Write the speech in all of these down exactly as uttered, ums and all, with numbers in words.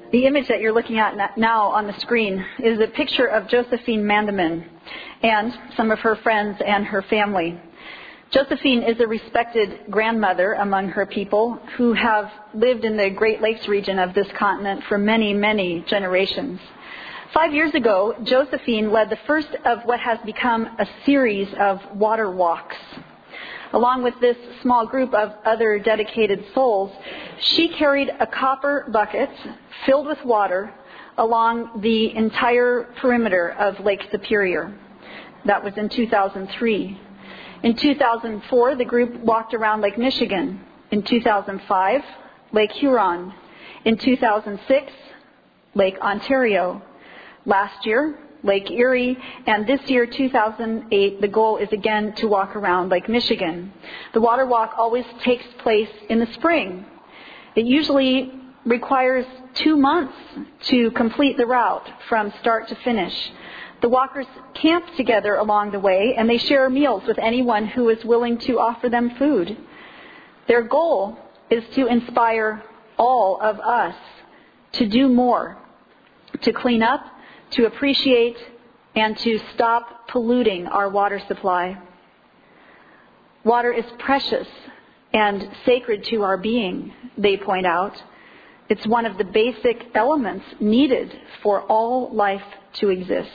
The image that you're looking at now on the screen is a picture of Josephine Mandelman and some of her friends and her family. Josephine is a respected grandmother among her people who have lived in the Great Lakes region of this continent for many, many generations. Five years ago, Josephine led the first of what has become a series of water walks. Along with this small group of other dedicated souls, she carried a copper bucket filled with water along the entire perimeter of Lake Superior. That was in two thousand three. In two thousand four, the group walked around Lake Michigan. In two thousand five, Lake Huron. In two thousand six, Lake Ontario. Last year, Lake Erie, and this year, two thousand eight, the goal is again to walk around Lake Michigan. The water walk always takes place in the spring. It usually requires two months to complete the route from start to finish. The walkers camp together along the way, and they share meals with anyone who is willing to offer them food. Their goal is to inspire all of us to do more, to clean up, to appreciate, and to stop polluting our water supply. Water is precious and sacred to our being, they point out. It's one of the basic elements needed for all life to exist.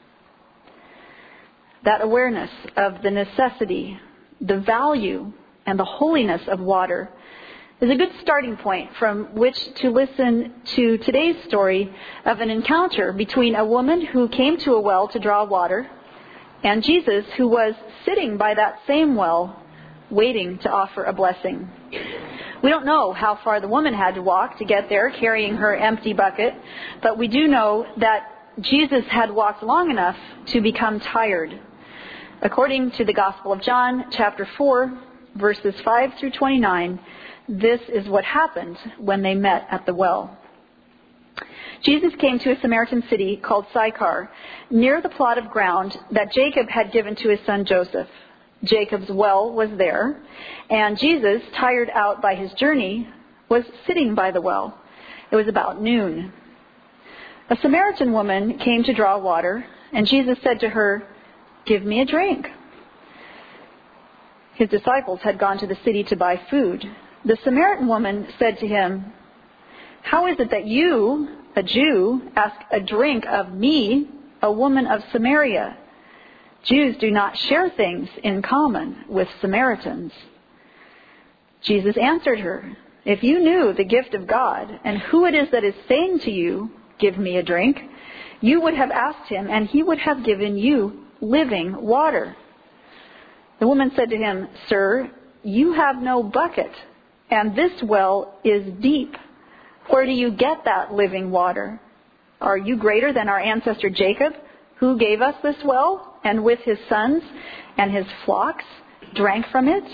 That awareness of the necessity, the value, and the holiness of water is a good starting point from which to listen to today's story of an encounter between a woman who came to a well to draw water and Jesus, who was sitting by that same well waiting to offer a blessing. We don't know how far the woman had to walk to get there carrying her empty bucket, but we do know that Jesus had walked long enough to become tired. According to the Gospel of John, chapter four, verses five through twenty-nine, this is what happened when they met at the well. Jesus came to a Samaritan city called Sychar, near the plot of ground that Jacob had given to his son Joseph. Jacob's well was there, and Jesus, tired out by his journey, was sitting by the well. It was about noon. A Samaritan woman came to draw water, and Jesus said to her, "Give me a drink." His disciples had gone to the city to buy food. The Samaritan woman said to him, "How is it that you, a Jew, ask a drink of me, a woman of Samaria? Jews do not share things in common with Samaritans." Jesus answered her, "If you knew the gift of God and who it is that is saying to you, 'Give me a drink,' you would have asked him, and he would have given you living water." The woman said to him, "Sir, you have no bucket, and this well is deep. Where do you get that living water? Are you greater than our ancestor Jacob, who gave us this well, and with his sons and his flocks drank from it?"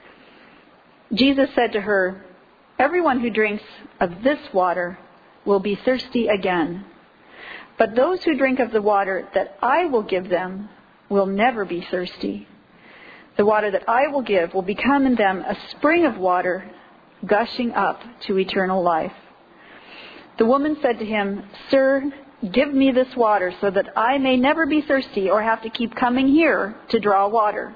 Jesus said to her, "Everyone who drinks of this water will be thirsty again. But those who drink of the water that I will give them will never be thirsty. The water that I will give will become in them a spring of water gushing up to eternal life." The woman said to him, "Sir, give me this water so that I may never be thirsty or have to keep coming here to draw water."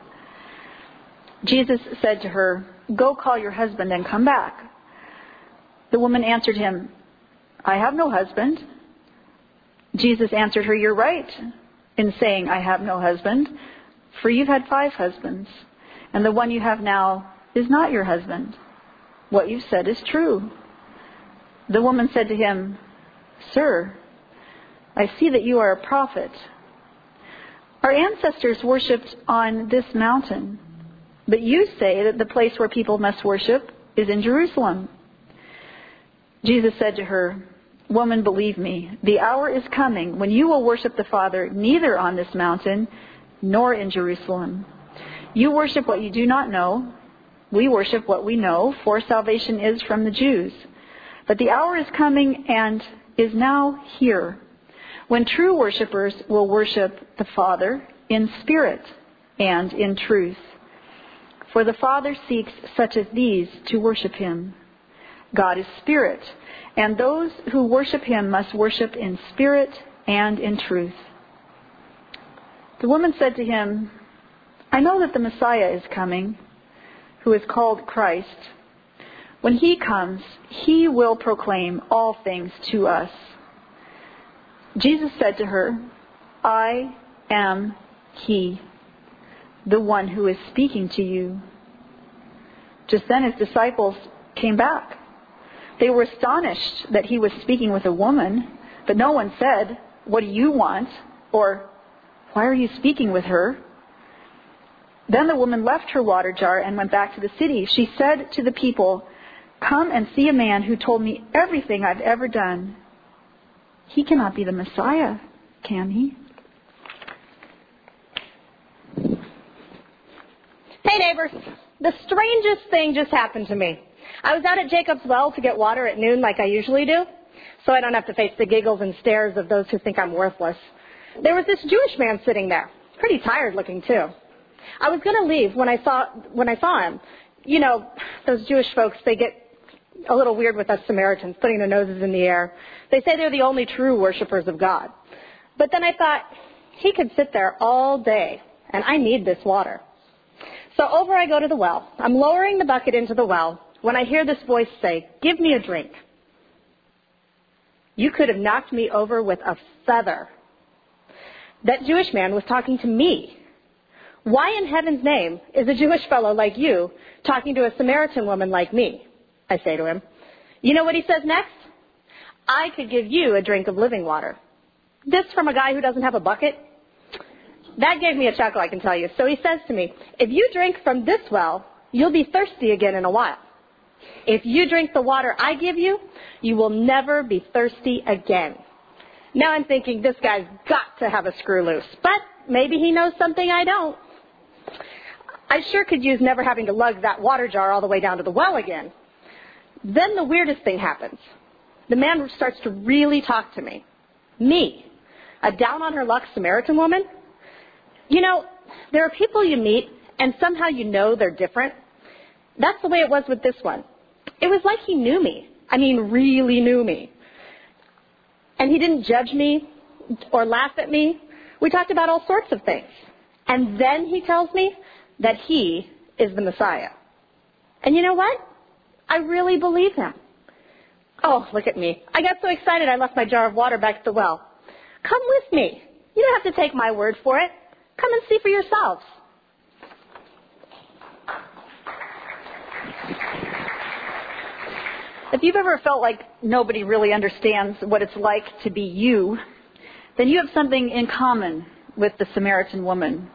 Jesus said to her, "Go call your husband and come back." The woman answered him, "I have no husband." Jesus answered her, "You're right in saying, 'I have no husband,' for you've had five husbands, and the one you have now is not your husband. What you've said is true." The woman said to him, "Sir, I see that you are a prophet. Our ancestors worshipped on this mountain, but you say that the place where people must worship is in Jerusalem." Jesus said to her, "Woman, believe me, the hour is coming when you will worship the Father neither on this mountain nor in Jerusalem. You worship what you do not know. We worship what we know, for salvation is from the Jews. But the hour is coming and is now here, when true worshipers will worship the Father in spirit and in truth. For the Father seeks such as these to worship him. God is spirit, and those who worship him must worship in spirit and in truth." The woman said to him, "I know that the Messiah is coming, who is called Christ. When he comes, he will proclaim all things to us." Jesus said to her, "I am he, the one who is speaking to you." Just then his disciples came back. They were astonished that he was speaking with a woman, but no one said, "What do you want?" or "Why are you speaking with her?" Then the woman left her water jar and went back to the city. She said to the people, "Come and see a man who told me everything I've ever done. He cannot be the Messiah, can he?" Hey neighbors, the strangest thing just happened to me. I was out at Jacob's Well to get water at noon like I usually do, so I don't have to face the giggles and stares of those who think I'm worthless. There was this Jewish man sitting there, pretty tired looking too. I was going to leave when I saw when I saw him. You know, those Jewish folks, they get a little weird with us Samaritans, putting their noses in the air. They say they're the only true worshipers of God. But then I thought, he could sit there all day, and I need this water. So over I go to the well. I'm lowering the bucket into the well when I hear this voice say, "Give me a drink." You could have knocked me over with a feather. That Jewish man was talking to me. Why in heaven's name is a Jewish fellow like you talking to a Samaritan woman like me? I say to him. You know what he says next? "I could give you a drink of living water." This from a guy who doesn't have a bucket? That gave me a chuckle, I can tell you. So he says to me, "If you drink from this well, you'll be thirsty again in a while. If you drink the water I give you, you will never be thirsty again." Now I'm thinking, this guy's got to have a screw loose. But maybe he knows something I don't. I sure could use never having to lug that water jar all the way down to the well again. Then the weirdest thing happens. The man starts to really talk to me. Me, a down-on-her-luck Samaritan woman? You know, there are people you meet, and somehow you know they're different. That's the way it was with this one. It was like he knew me. I mean, really knew me. And he didn't judge me or laugh at me. We talked about all sorts of things. And then he tells me that he is the Messiah. And you know what? I really believe him. Oh, look at me. I got so excited I left my jar of water back at the well. Come with me. You don't have to take my word for it. Come and see for yourselves. If you've ever felt like nobody really understands what it's like to be you, then you have something in common with the Samaritan woman.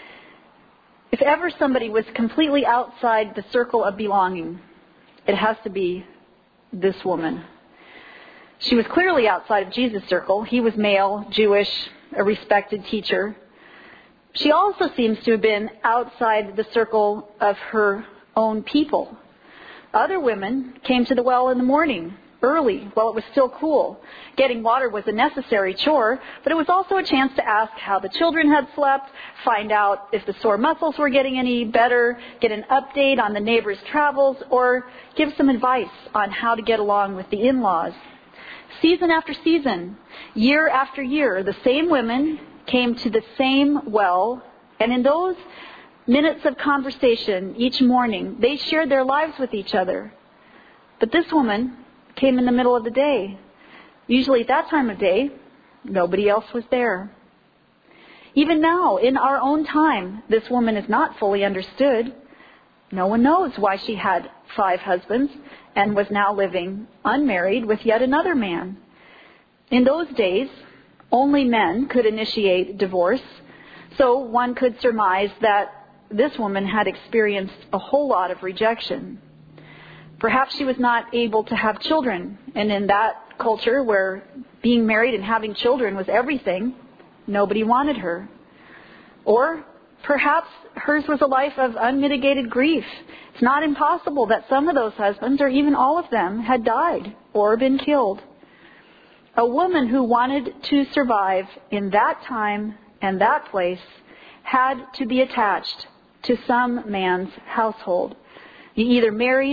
If ever somebody was completely outside the circle of belonging, it has to be this woman. She was clearly outside of Jesus' circle. He was male, Jewish, a respected teacher. She also seems to have been outside the circle of her own people. Other women came to the well in the morning, early, while it was still cool. Getting water was a necessary chore, but it was also a chance to ask how the children had slept, find out if the sore muscles were getting any better, get an update on the neighbor's travels, or give some advice on how to get along with the in-laws. Season after season, year after year, the same women came to the same well, and in those minutes of conversation each morning, they shared their lives with each other. But this woman came in the middle of the day. Usually at that time of day, nobody else was there. Even now, in our own time, this woman is not fully understood. No one knows why she had five husbands and was now living unmarried with yet another man. In those days, only men could initiate divorce, so one could surmise that this woman had experienced a whole lot of rejection. Perhaps she was not able to have children, and in that culture where being married and having children was everything, nobody wanted her. Or perhaps hers was a life of unmitigated grief. It's not impossible that some of those husbands, or even all of them, had died or been killed. A woman who wanted to survive in that time and that place had to be attached to some man's household. You either married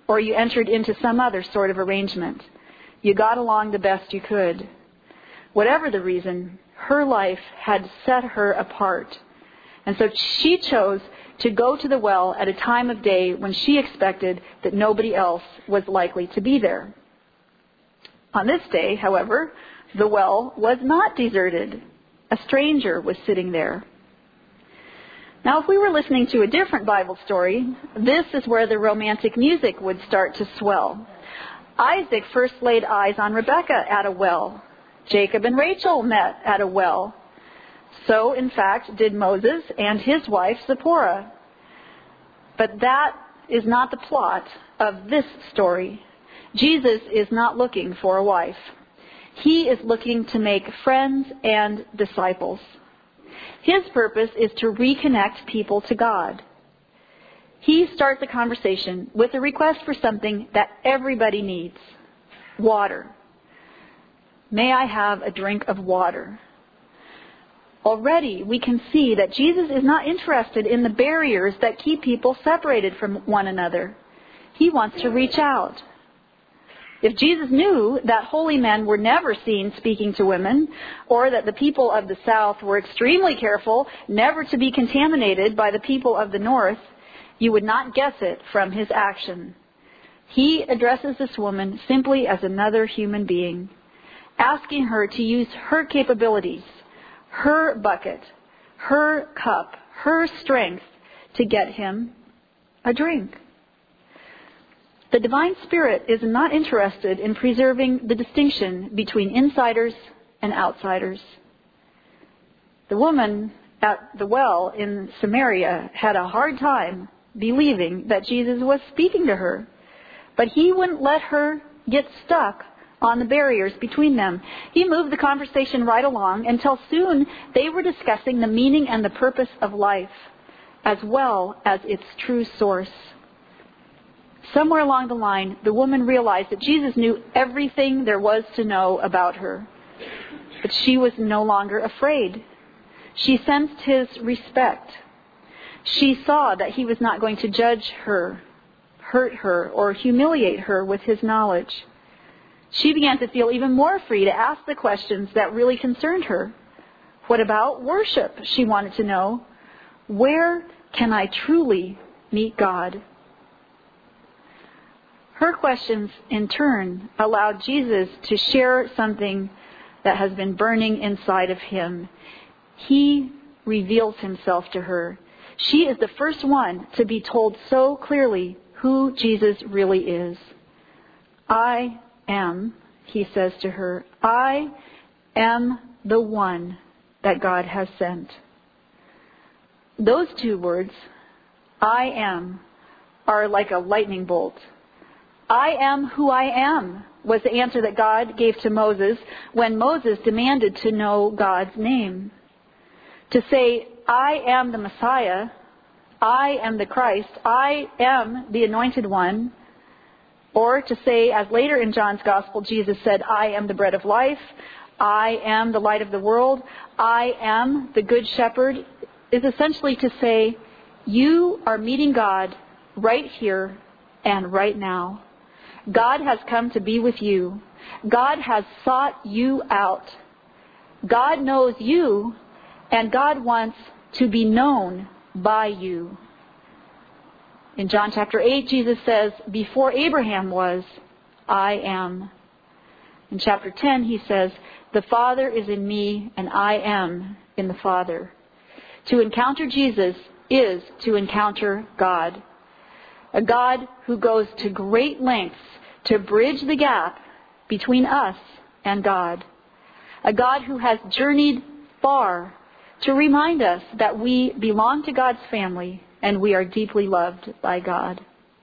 or you entered into some other sort of arrangement. You got along the best you could. Whatever the reason, her life had set her apart. And so she chose to go to the well at a time of day when she expected that nobody else was likely to be there. On this day, however, the well was not deserted. A stranger was sitting there. Now, if we were listening to a different Bible story, this is where the romantic music would start to swell. Isaac first laid eyes on Rebekah at a well. Jacob and Rachel met at a well. So, in fact, did Moses and his wife Zipporah. But that is not the plot of this story. Jesus is not looking for a wife. He is looking to make friends and disciples. His purpose is to reconnect people to God. He starts a conversation with a request for something that everybody needs: water. May I have a drink of water? Already we can see that Jesus is not interested in the barriers that keep people separated from one another. He wants to reach out. If Jesus knew that holy men were never seen speaking to women, or that the people of the South were extremely careful never to be contaminated by the people of the North, you would not guess it from his action. He addresses this woman simply as another human being, asking her to use her capabilities, her bucket, her cup, her strength to get him a drink. The divine spirit is not interested in preserving the distinction between insiders and outsiders. The woman at the well in Samaria had a hard time believing that Jesus was speaking to her, but he wouldn't let her get stuck on the barriers between them. He moved the conversation right along until soon they were discussing the meaning and the purpose of life, as well as its true source. Somewhere along the line, the woman realized that Jesus knew everything there was to know about her, but she was no longer afraid. She sensed his respect. She saw that he was not going to judge her, hurt her, or humiliate her with his knowledge. She began to feel even more free to ask the questions that really concerned her. What about worship? She wanted to know. Where can I truly meet God? Her questions, in turn, allowed Jesus to share something that has been burning inside of him. He reveals himself to her. She is the first one to be told so clearly who Jesus really is. I am, he says to her, I am the one that God has sent. Those two words, I am, are like a lightning bolt. I am who I am, was the answer that God gave to Moses when Moses demanded to know God's name. To say, I am the Messiah, I am the Christ, I am the Anointed One, or to say, as later in John's Gospel, Jesus said, I am the bread of life, I am the light of the world, I am the Good Shepherd, is essentially to say, you are meeting God right here and right now. God has come to be with you. God has sought you out. God knows you, and God wants to be known by you. In John chapter eight, Jesus says, before Abraham was, I am. In chapter ten, he says, the Father is in me, and I am in the Father. To encounter Jesus is to encounter God. A God who goes to great lengths to bridge the gap between us and God. A God who has journeyed far to remind us that we belong to God's family and we are deeply loved by God.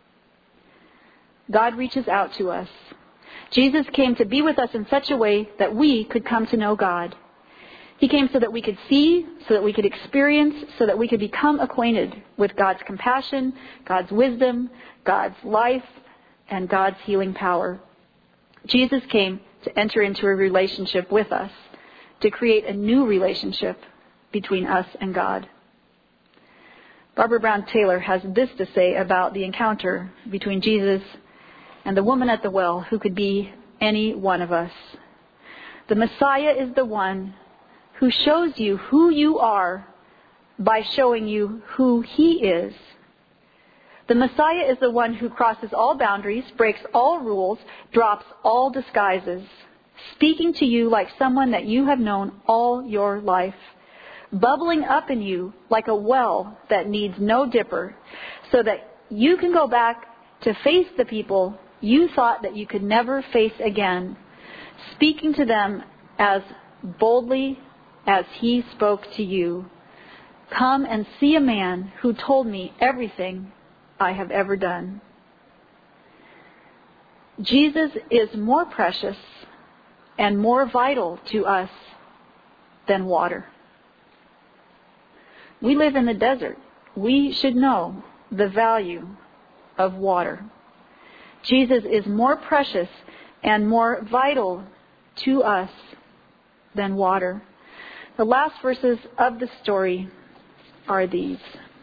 God reaches out to us. Jesus came to be with us in such a way that we could come to know God. He came so that we could see, so that we could experience, so that we could become acquainted with God's compassion, God's wisdom, God's life, and God's healing power. Jesus came to enter into a relationship with us, to create a new relationship between us and God. Barbara Brown Taylor has this to say about the encounter between Jesus and the woman at the well, who could be any one of us. The Messiah is the one who shows you who you are by showing you who He is. The Messiah is the one who crosses all boundaries, breaks all rules, drops all disguises, speaking to you like someone that you have known all your life, bubbling up in you like a well that needs no dipper, so that you can go back to face the people you thought that you could never face again, speaking to them as boldly as He spoke to you. Come and see a man who told me everything I have ever done. Jesus is more precious and more vital to us than water. We live in the desert. We should know the value of water. Jesus is more precious and more vital to us than water. The last verses of the story are these.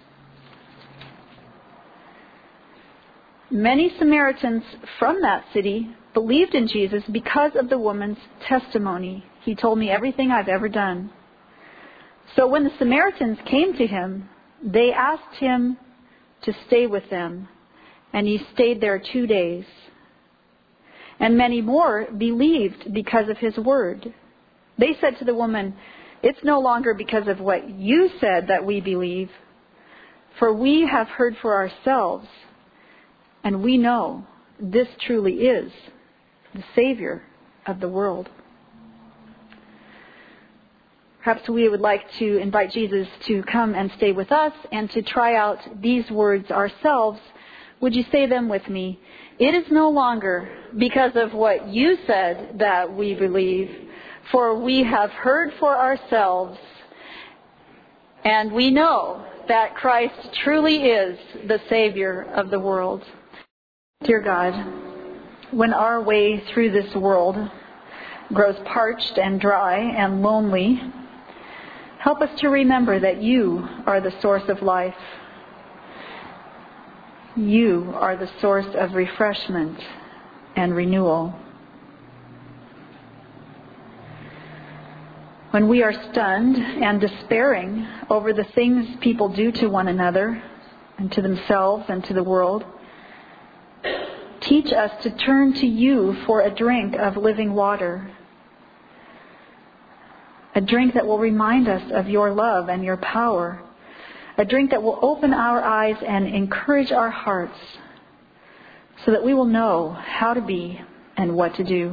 Many Samaritans from that city believed in Jesus because of the woman's testimony. He told me everything I've ever done. So when the Samaritans came to him, they asked him to stay with them, and he stayed there two days. And many more believed because of his word. They said to the woman, "It's no longer because of what you said that we believe, for we have heard for ourselves, and we know this truly is the Savior of the world." Perhaps we would like to invite Jesus to come and stay with us and to try out these words ourselves. Would you say them with me? It is no longer because of what you said that we believe, for we have heard for ourselves, and we know that Christ truly is the Savior of the world. Dear God, when our way through this world grows parched and dry and lonely, help us to remember that you are the source of life. You are the source of refreshment and renewal. When we are stunned and despairing over the things people do to one another and to themselves and to the world, teach us to turn to you for a drink of living water. A drink that will remind us of your love and your power. A drink that will open our eyes and encourage our hearts so that we will know how to be and what to do.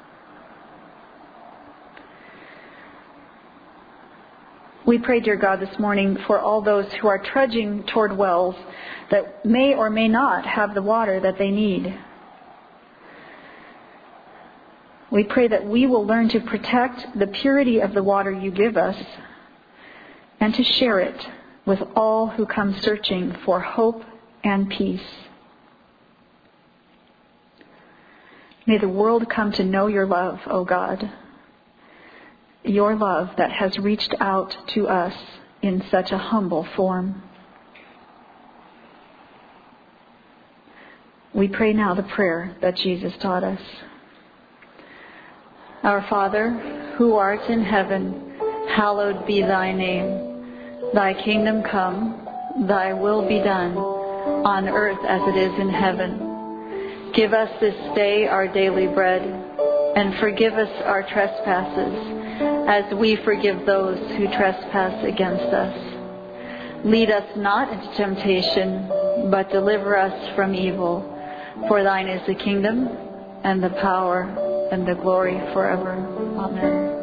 We pray, dear God, this morning for all those who are trudging toward wells that may or may not have the water that they need. We pray that we will learn to protect the purity of the water you give us and to share it with all who come searching for hope and peace. May the world come to know your love, O God, your love that has reached out to us in such a humble form. We pray now the prayer that Jesus taught us. Our Father, who art in heaven, hallowed be thy name. Thy kingdom come, thy will be done, on earth as it is in heaven. Give us this day our daily bread, and forgive us our trespasses, as we forgive those who trespass against us. Lead us not into temptation, but deliver us from evil. For thine is the kingdom, and the power, and the glory forever. Amen.